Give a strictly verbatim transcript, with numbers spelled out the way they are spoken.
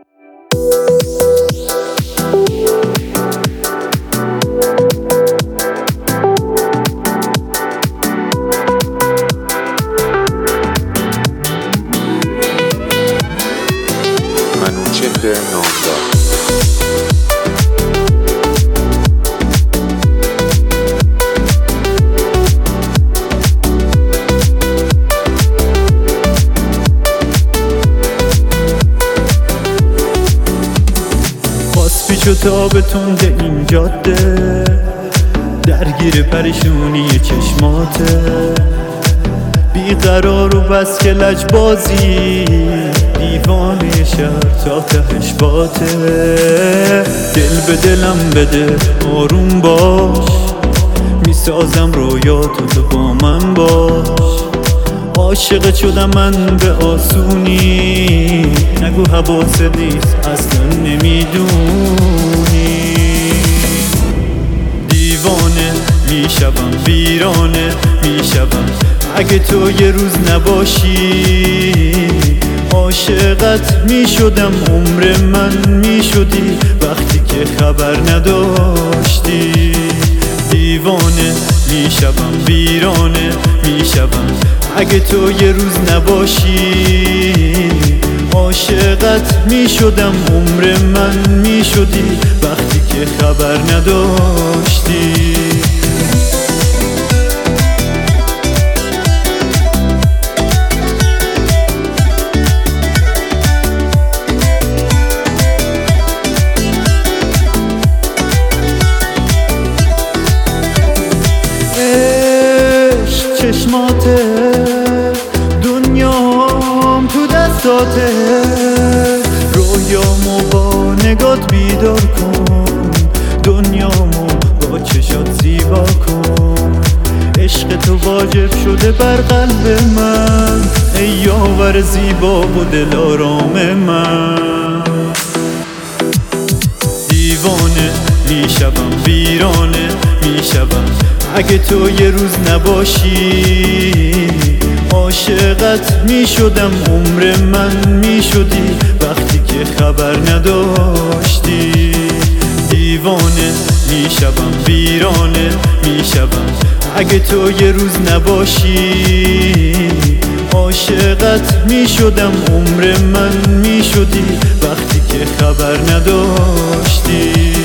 منوچهر نامدار. پیچ و تاب تنده این جاده، درگیر پریشونی چشماته، بیقرار و بس که لجبازی، دیوانه شهر تا تهش باته. دل به دلم بده آروم باش، میسازم رویاتو تو با من باش. عاشق شدم من به آسونی، نگو حواست نیست اصلا نمیدونی. دیوانه میشوم ویرانه میشوم اگه تو یه روز نباشی. عاشقت میشدم عمر من میشدی وقتی که خبر نداشتی. دیوانه میشوم ویرانه میشوم اگه تو یه روز نباشی. عاشقت میشدم عمر من میشدی وقتی که خبر نداشتی. چشماته دنیام تو دستاته، رویامو با نگات بیدار کن، دنیامو با چشات زیبا کن. عشق تو واجب شده بر قلب من، ای یاور زیبا و دل آرام من. دیوانه میشوم ویرانه میشوم اگه تو یه روز نباشی. عاشقت میشدم عمر من میشدی وقتی که خبر نداشتی. دیوانه میشوم ویرانه میشوم اگه تو یه روز نباشی. عاشقت میشدم عمر من میشدی وقتی که خبر نداشتی.